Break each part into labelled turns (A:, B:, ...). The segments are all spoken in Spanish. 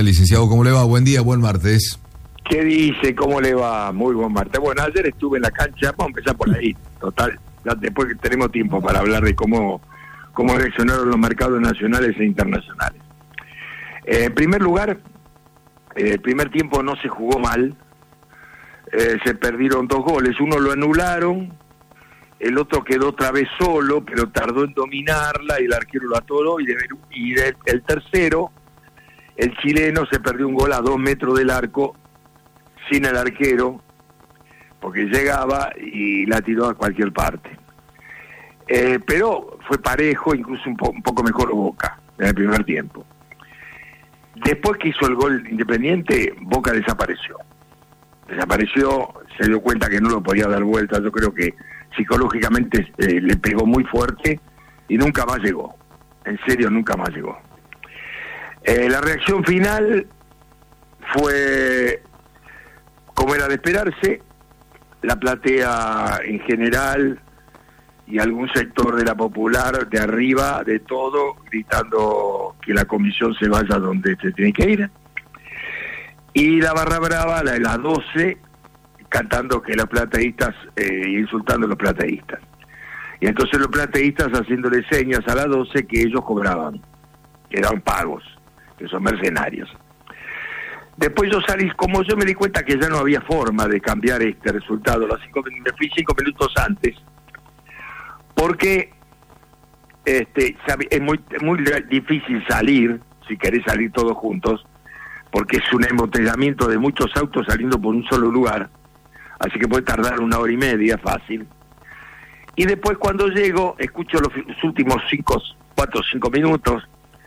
A: Licenciado, ¿cómo le va? Buen día, buen martes.
B: ¿Qué dice? ¿Cómo le va? Muy buen martes. Bueno, ayer estuve en la cancha, vamos a empezar por ahí, total, ya después que tenemos tiempo para hablar de cómo reaccionaron los mercados nacionales e internacionales. En primer lugar, el primer tiempo no se jugó mal, se perdieron 2 goles, uno lo anularon, el otro quedó otra vez solo, pero tardó en dominarla y el arquero lo atoró, y el tercero, el chileno, se perdió un gol a 2 metros del arco, sin el arquero, porque llegaba y la tiró a cualquier parte. Pero fue parejo, incluso un poco mejor Boca en el primer tiempo. Después que hizo el gol Independiente, Boca desapareció. Se dio cuenta que no lo podía dar vuelta. Yo creo que psicológicamente le pegó muy fuerte y nunca más llegó. En serio, nunca más llegó. La reacción final fue como era de esperarse. La platea en general y algún sector de la popular de arriba, de todo, gritando que la comisión se vaya donde se tiene que ir. Y la barra brava, la de las 12, cantando que los plateístas, insultando a los plateístas. Y entonces los plateístas haciéndole señas a las 12 que ellos cobraban, que eran pagos, que son mercenarios. Después yo salí, como yo me di cuenta que ya no había forma de cambiar este resultado, me fui 5 minutos antes, porque es muy difícil salir, si querés salir todos juntos, porque es un embotellamiento de muchos autos saliendo por un solo lugar, así que puede tardar 1 hora y media, fácil. Y después cuando llego, escucho los últimos 4 o 5 minutos,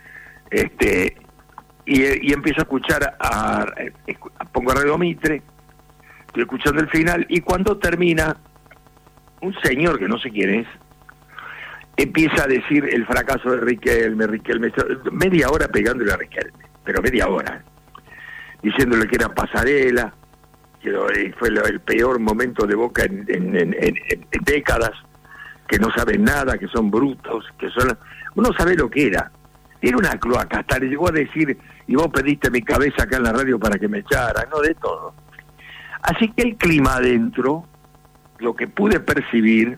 B: y empiezo a escuchar, pongo a Radio Mitre, estoy escuchando el final, y cuando termina, un señor que no sé quién es, empieza a decir el fracaso de Riquelme, media hora pegándole a Riquelme, pero media hora, diciéndole que era pasarela, que fue el peor momento de Boca en décadas, que no saben nada, que son brutos, uno sabe lo que era una cloaca, hasta le llegó a decir, y vos pediste mi cabeza acá en la radio para que me echara, no, de todo. Así que el clima adentro, lo que pude percibir,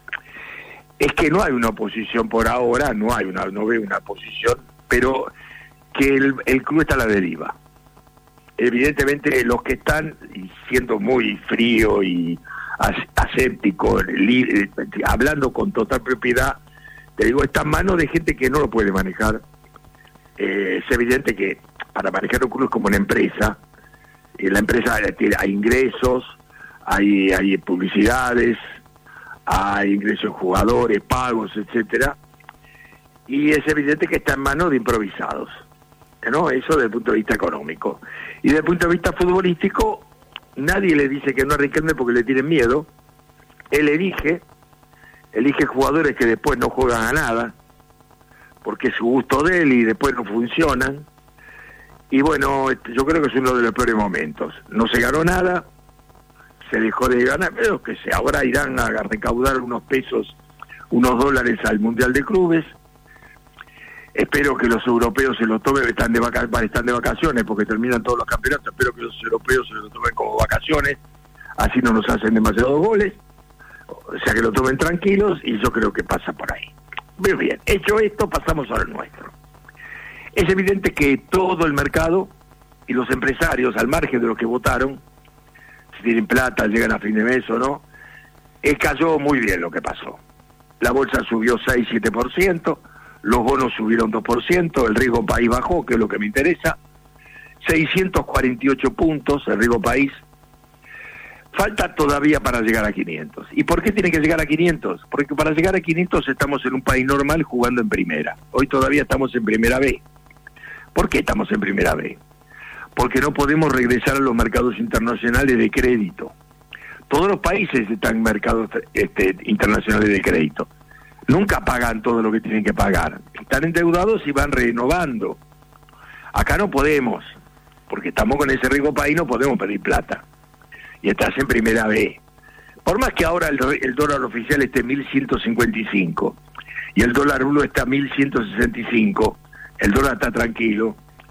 B: es que no hay una oposición por ahora, no veo una oposición, pero que el club está a la deriva. Evidentemente los que están, y siendo muy frío y aséptico, hablando con total propiedad, te digo, está en manos de gente que no lo puede manejar. Es evidente que para manejar un club es como una empresa. La empresa hay ingresos, hay publicidades, hay ingresos en jugadores, pagos, etcétera. Y es evidente que está en manos de improvisados, ¿no? Eso desde el punto de vista económico. Y desde el punto de vista futbolístico, nadie le dice que no a Riquelme porque le tienen miedo. Él elige jugadores que después no juegan a nada, porque es su gusto de él y después no funcionan. Y bueno, yo creo que es uno de los peores momentos. No se ganó nada, se dejó de ganar, pero que ahora irán a recaudar unos pesos, unos dólares al Mundial de Clubes. Espero que los europeos se lo tomen, están de vacaciones porque terminan todos los campeonatos. Espero que los europeos se lo tomen como vacaciones, así no nos hacen demasiados goles. O sea, que lo tomen tranquilos, y yo creo que pasa por ahí. Muy bien, hecho esto, pasamos a lo nuestro. Es evidente que todo el mercado y los empresarios, al margen de los que votaron, si tienen plata, llegan a fin de mes o no, cayó muy bien lo que pasó. La bolsa subió 6-7%, los bonos subieron 2%, el riesgo país bajó, que es lo que me interesa, 648 puntos el riesgo país. Falta todavía para llegar a 500. ¿Y por qué tiene que llegar a 500? Porque para llegar a 500 estamos en un país normal jugando en primera. Hoy todavía estamos en primera B. ¿Por qué estamos en primera B? Porque no podemos regresar a los mercados internacionales de crédito. Todos los países están en mercados internacionales de crédito. Nunca pagan todo lo que tienen que pagar. Están endeudados y van renovando. Acá no podemos, porque estamos con ese riesgo país, no podemos pedir plata. Y estás en primera B. Por más que ahora el dólar oficial esté 1.155 y el dólar blue está 1.165, el dólar está tranquilo,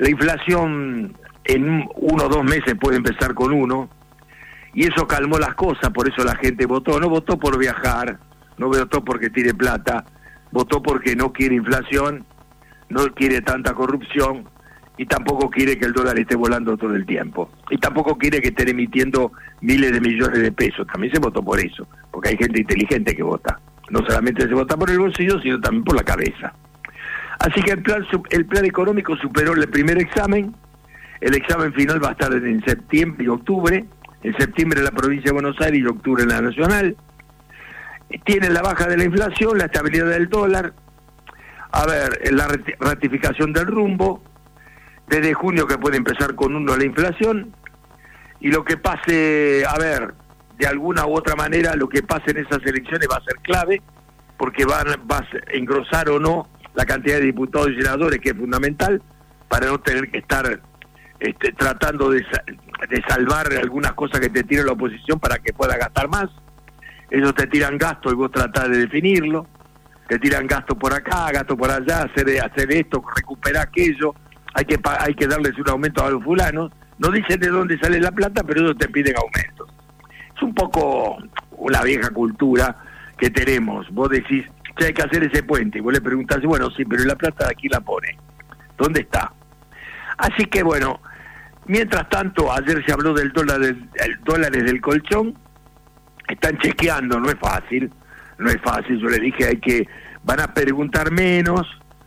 B: La inflación en 1 o 2 meses puede empezar con 1, y eso calmó las cosas, por eso la gente votó. No votó por viajar, no votó porque tire plata, votó porque no quiere inflación, no quiere tanta corrupción, y tampoco quiere que el dólar esté volando todo el tiempo, y tampoco quiere que estén emitiendo miles de millones de pesos. También se votó por eso, porque hay gente inteligente que vota. No solamente se vota por el bolsillo, sino también por la cabeza. Así que el plan económico superó el primer examen. El examen final va a estar en septiembre y octubre. En septiembre en la provincia de Buenos Aires y octubre en la nacional. Tiene la baja de la inflación, la estabilidad del dólar, a ver, la ratificación del rumbo, desde junio que puede empezar con 1 la inflación, y lo que pase, a ver, de alguna u otra manera, lo que pase en esas elecciones va a ser clave, porque va a engrosar o no la cantidad de diputados y senadores, que es fundamental, para no tener que estar tratando de salvar algunas cosas que te tira la oposición para que pueda gastar más. Ellos te tiran gasto y vos tratás de definirlo, te tiran gasto por acá, gasto por allá, hacer esto, recuperar aquello, hay que darles un aumento a los fulanos. No dicen de dónde sale la plata, pero ellos te piden aumentos. Es un poco una vieja cultura que tenemos. Vos decís, che, hay que hacer ese puente, y vos le preguntás, bueno, sí, pero la plata aquí la pone, ¿dónde está? Así que bueno, mientras tanto, ayer se habló del dólares del colchón. Están chequeando, no es fácil, yo le dije, van a preguntar menos,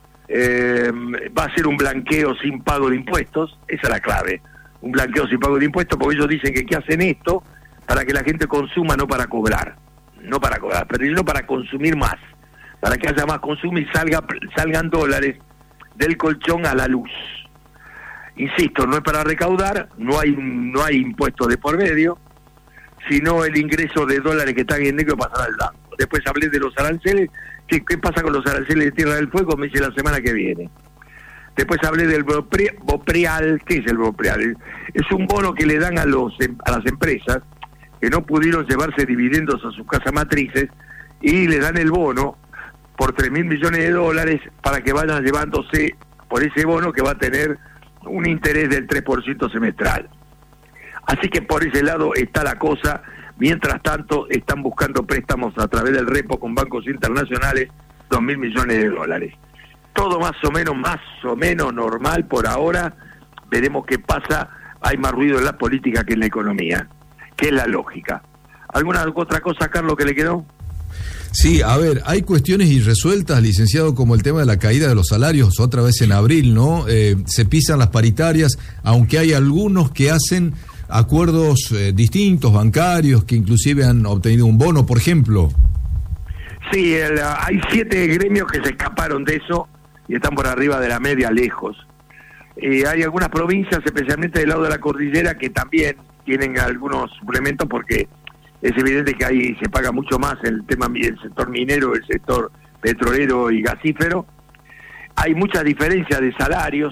B: va a ser un blanqueo sin pago de impuestos, esa es la clave, un blanqueo sin pago de impuestos, porque ellos dicen que hacen esto para que la gente consuma, no para cobrar, pero no para consumir más, para que haya más consumo y salgan dólares del colchón a la luz. Insisto, no es para recaudar, no hay impuestos de por medio, sino el ingreso de dólares que están en negro pasará al blanco. Después hablé de los aranceles. ¿Qué pasa con los aranceles de Tierra del Fuego? Me dice la semana que viene. Después hablé del Bopreal. ¿Qué es el Bopreal? Es un bono que le dan a las empresas que no pudieron llevarse dividendos a sus casas matrices, y le dan el bono por 3.000 millones de dólares para que vayan llevándose por ese bono, que va a tener un interés del 3% semestral. Así que por ese lado está la cosa. Mientras tanto, están buscando préstamos a través del repo con bancos internacionales, 2.000 millones de dólares. Todo más o menos normal por ahora. Veremos qué pasa. Hay más ruido en la política que en la economía, que es la lógica. ¿Alguna otra cosa, Carlos, que le quedó?
A: Sí, a ver, hay cuestiones irresueltas, licenciado, como el tema de la caída de los salarios, otra vez en abril, ¿no? Se pisan las paritarias, aunque hay algunos que hacen acuerdos distintos, bancarios, que inclusive han obtenido un bono, por ejemplo.
B: Sí, hay 7 gremios que se escaparon de eso y están por arriba de la media, lejos. Hay algunas provincias, especialmente del lado de la cordillera, que también tienen algunos suplementos, porque es evidente que ahí se paga mucho más el sector minero, el sector petrolero y gasífero. Hay mucha diferencia de salarios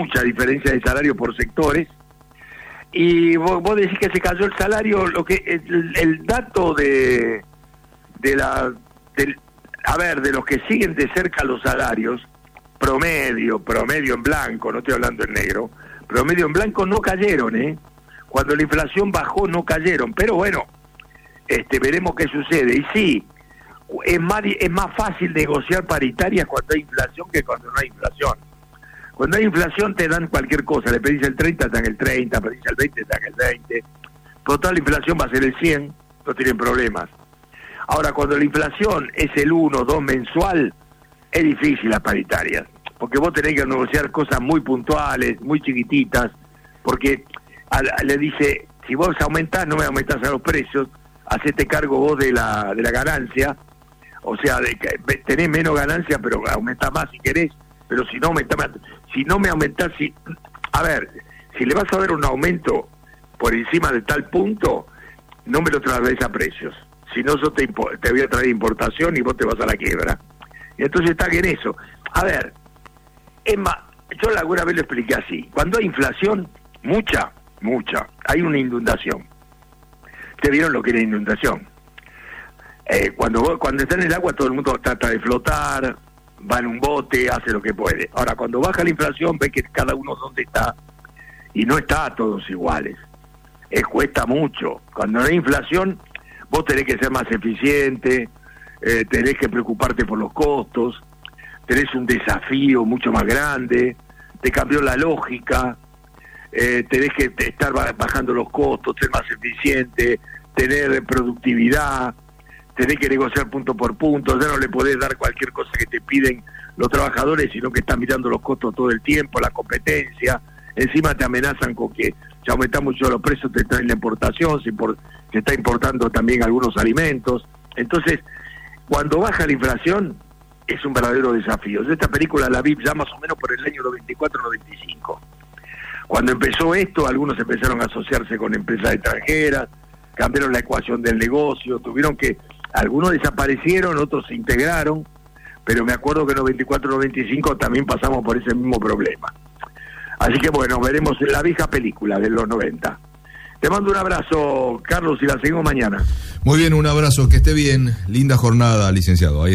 B: por sectores. Y vos decís que se cayó el salario, el dato de los que siguen de cerca los salarios, promedio en blanco, no estoy hablando en negro, promedio en blanco no cayeron, cuando la inflación bajó no cayeron, pero bueno, veremos qué sucede. Y sí, es más fácil negociar paritarias cuando hay inflación que cuando no hay inflación. Cuando hay inflación te dan cualquier cosa, le pedís el 30, te dan el 30, pedís el 20, te dan el 20. Total, la inflación va a ser el 100, no tienen problemas. Ahora, cuando la inflación es el 1, 2 mensual, es difícil las paritarias, porque vos tenés que negociar cosas muy puntuales, muy chiquititas, porque le dice, si vos aumentás, no me aumentás a los precios, hacete cargo vos de la ganancia, o sea, tenés menos ganancia, pero aumentás más si querés, pero si no aumentás más. Si no me aumentás, a ver, si le vas a dar un aumento por encima de tal punto, no me lo traes a precios. Si no, yo te voy a traer importación y vos te vas a la quiebra. Y entonces están en eso. A ver, es más, yo alguna vez lo expliqué así. Cuando hay inflación, mucha, hay una inundación. ¿Ustedes vieron lo que era inundación? Cuando está en el agua todo el mundo trata de flotar, va en un bote, hace lo que puede. Ahora, cuando baja la inflación, ve que cada uno dónde está, y no está a todos iguales. Cuesta mucho. Cuando no hay inflación, vos tenés que ser más eficiente, tenés que preocuparte por los costos, tenés un desafío mucho más grande, te cambió la lógica, tenés que estar bajando los costos, ser más eficiente, tener productividad, tenés que negociar punto por punto, ya no le podés dar cualquier cosa que te piden los trabajadores, sino que están mirando los costos todo el tiempo, la competencia, encima te amenazan con que si aumentan mucho los precios te traen la importación, se está importando también algunos alimentos. Entonces, cuando baja la inflación, es un verdadero desafío. Esta película la vi ya más o menos por el año 94-95. Cuando empezó esto, algunos empezaron a asociarse con empresas extranjeras, cambiaron la ecuación del negocio, algunos desaparecieron, otros se integraron, pero me acuerdo que en 94-95 también pasamos por ese mismo problema. Así que bueno, veremos la vieja película de los 90. Te mando un abrazo, Carlos, y la seguimos mañana.
A: Muy bien, un abrazo, que esté bien. Linda jornada, licenciado. Ahí